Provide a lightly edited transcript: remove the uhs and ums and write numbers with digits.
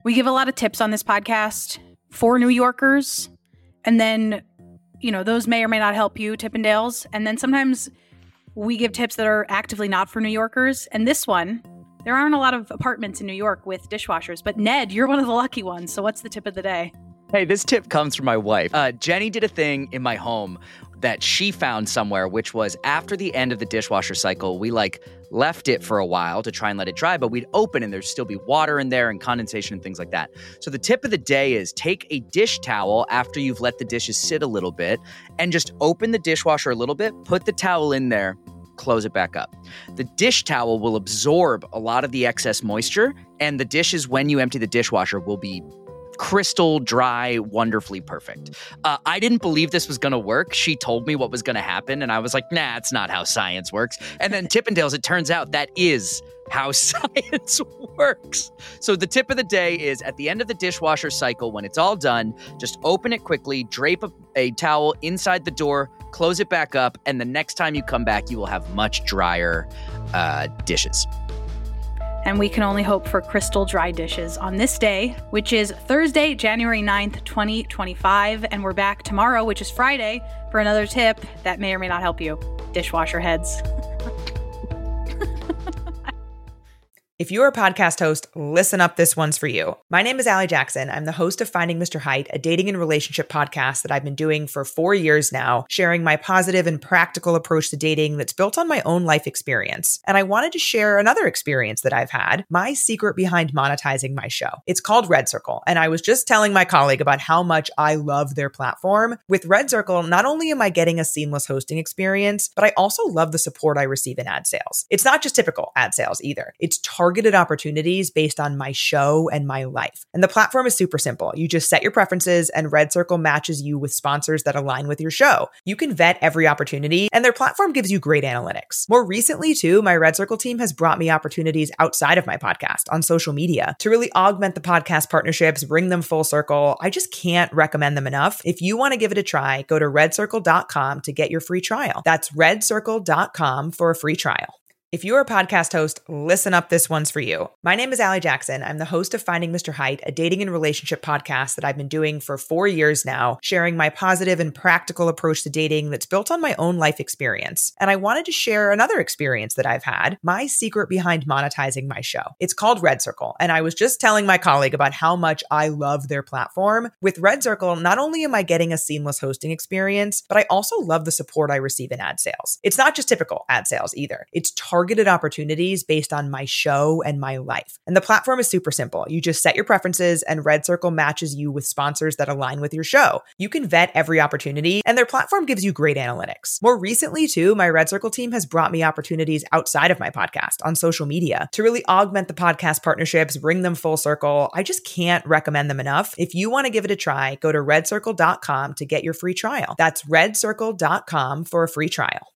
We give a lot of tips on this podcast for New Yorkers. And then, those may or may not help you, Tippendales. And then sometimes we give tips that are actively not for New Yorkers. And this one, there aren't a lot of apartments in New York with dishwashers. But Ned, you're one of the lucky ones. So what's the tip of the day? Hey, this tip comes from my wife. Jenny did a thing in my home that she found somewhere, which was after the end of the dishwasher cycle, we left it for a while to try and let it dry, but we'd open and there'd still be water in there and condensation and things like that. So the tip of the day is take a dish towel after you've let the dishes sit a little bit and just open the dishwasher a little bit, put the towel in there, close it back up. The dish towel will absorb a lot of the excess moisture, and the dishes, when you empty the dishwasher, will be crystal dry, wonderfully perfect. I didn't believe this was going to work. She told me what was going to happen, and I was like, nah, it's not how science works. And then Tippendales, it turns out that is how science works. So the tip of the day is at the end of the dishwasher cycle, when it's all done, just open it quickly, drape a towel inside the door, close it back up, and the next time you come back, you will have much drier dishes. And we can only hope for crystal dry dishes on this day, which is Thursday, January 9th, 2025. And we're back tomorrow, which is Friday, for another tip that may or may not help you. Dishwasher heads. If you're a podcast host, listen up, this one's for you. My name is Allie Jackson. I'm the host of Finding Mr. Height, a dating and relationship podcast that I've been doing for 4 years now, sharing my positive and practical approach to dating that's built on my own life experience. And I wanted to share another experience that I've had, my secret behind monetizing my show. It's called Red Circle, and I was just telling my colleague about how much I love their platform. With Red Circle, not only am I getting a seamless hosting experience, but I also love the support I receive in ad sales. It's not just typical ad sales either. It's targeted opportunities based on my show and my life. And the platform is super simple. You just set your preferences and Red Circle matches you with sponsors that align with your show. You can vet every opportunity and their platform gives you great analytics. More recently too, my Red Circle team has brought me opportunities outside of my podcast on social media to really augment the podcast partnerships, bring them full circle. I just can't recommend them enough. If you want to give it a try, go to redcircle.com to get your free trial. That's redcircle.com for a free trial. If you're a podcast host, listen up, this one's for you. My name is Allie Jackson. I'm the host of Finding Mr. Height, a dating and relationship podcast that I've been doing for 4 years now, sharing my positive and practical approach to dating that's built on my own life experience. And I wanted to share another experience that I've had, my secret behind monetizing my show. It's called Red Circle, and I was just telling my colleague about how much I love their platform. With Red Circle, not only am I getting a seamless hosting experience, but I also love the support I receive in ad sales. It's not just typical ad sales either. It's targeted opportunities based on my show and my life. And the platform is super simple. You just set your preferences and Red Circle matches you with sponsors that align with your show. You can vet every opportunity and their platform gives you great analytics. More recently too, my Red Circle team has brought me opportunities outside of my podcast on social media to really augment the podcast partnerships, bring them full circle. I just can't recommend them enough. If you want to give it a try, go to redcircle.com to get your free trial. That's redcircle.com for a free trial.